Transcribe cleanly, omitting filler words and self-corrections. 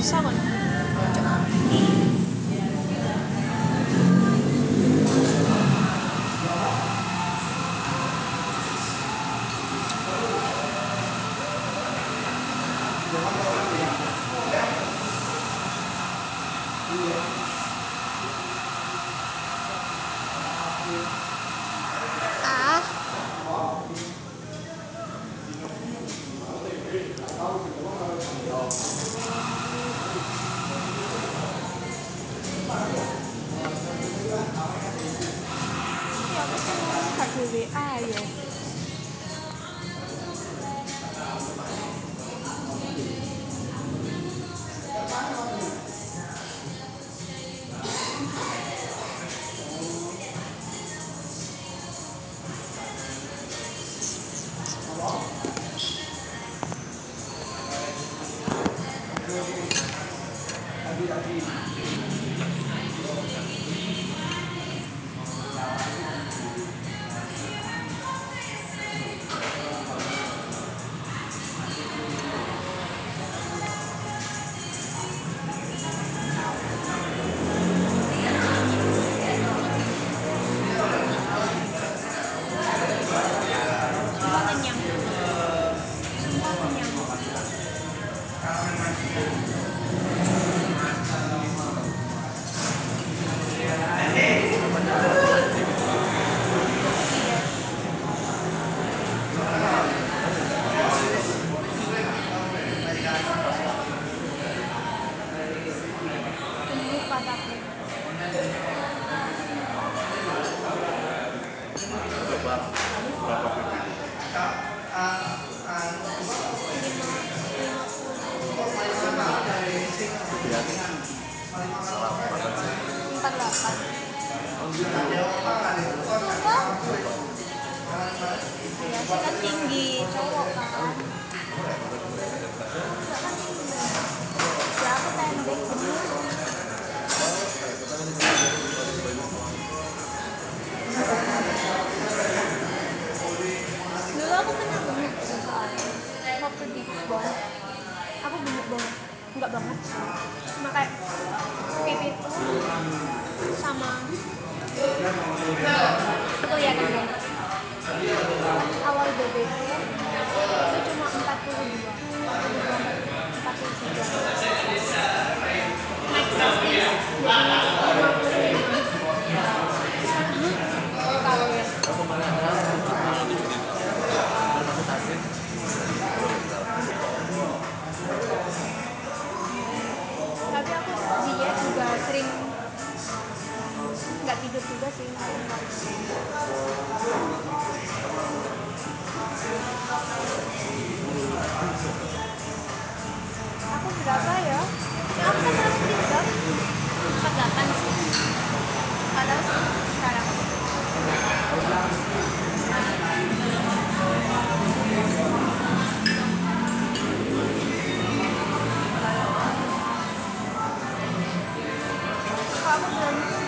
susah kan. Ah, ya aku tuh gak di WA yo. Sumpah kenyang. Sumpah kenyang. Iya, gemuk kataku. Berapa berapa pipi? 48. Sumpah? Iya sih kan tinggi cowok kan. Enggak kan tinggi. Ya aku pendek gemuk. Dulu aku pernah gemuk sih soalnya. Waktu di Bon, aku gemuk banget. Enggak banget sih. Cuma kayak pipiku sama kelihatan banget. Pas awal BB-ku itu cuma 42, 42 43. Naik drastis jadi 55. Baru tahu ya. Tapi aku diet juga sering nggak tidur juga sih mungkin. Aku berapa ya? Ya aku kan 103, 48 sih. Nggak tahu sih sekarang. Kok aku belum